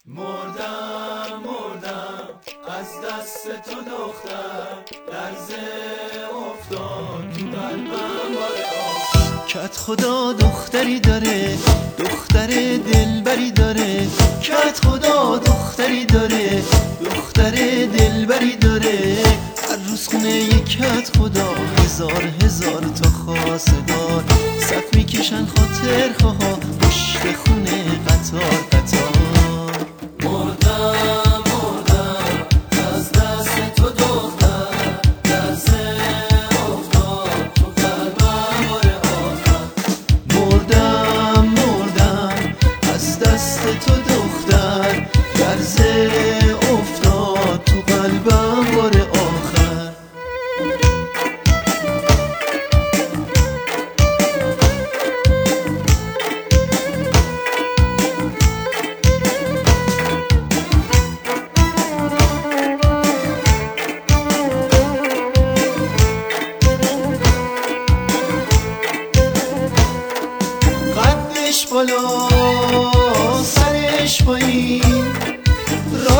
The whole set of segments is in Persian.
مردم از دست تو دختر، لرزه افتاد تو قلبم باره کت خدا دختری داره، دختر دلبری داره. کت خدا دختری داره، دختر دلبری داره. هر روز خونه یک کت خدا، هزار هزار تا خواستگار. صف میکشن خاطر خواه پشت خونه قطار قطار. مردم از دست تو دختر، لرزه افتاد تو قلبم باره آخر. مردم از دست تو دختر، لرزه افتاد تو قلبم باره آخر. قدش بالا سرش پایین، را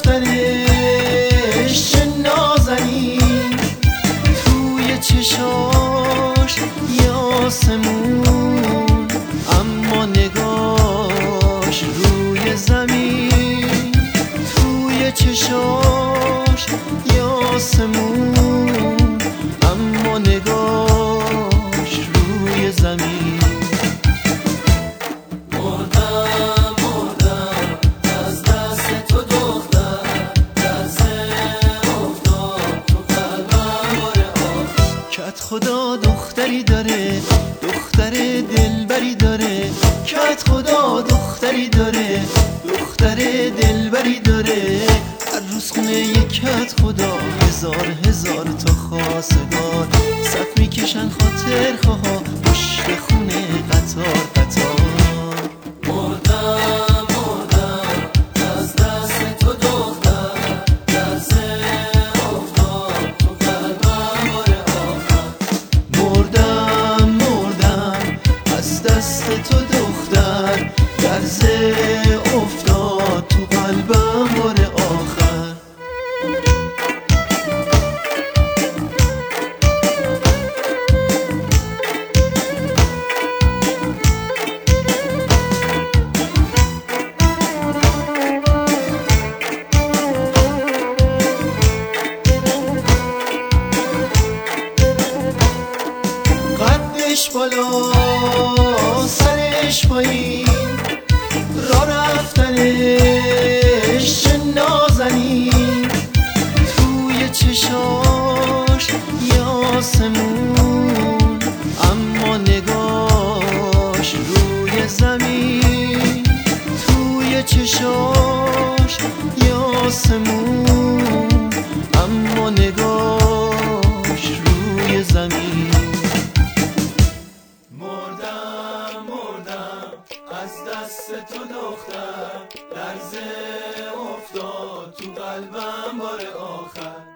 رفتنش چه نازنین. توی چشاش یه آسمون، اما نگاش روی زمین. توی چشاش یه آسمون، اما نگاش روی زمین. از دست تو دختر، لرزه افتاد تو قلبم باره آخر. کت خدا دختری داره، دختر دلبری داره. کت خدا دختری داره، دختر دلبری داره. هر روز خونه یک کت خدا، هزار هزار تا خواستگار. صف میکشن خاطر خواه پشت خونه قطار قطار. مردم از دست تو دختر، لرزه افتاد تو قلبم باره آخر. مردم از دست تو دختر، لرزه افتاد تو قلبم باره آخر. قدش بالا سرش پایین، را رفتنش چه نازنین. توی چشاش یه آسمون، اما نگاش روی زمین. توی چشاش یه آسمون، اما نگاش روی زمین. مردم از دست تو دختر، لرزه افتاد تو قلبم باره آخر.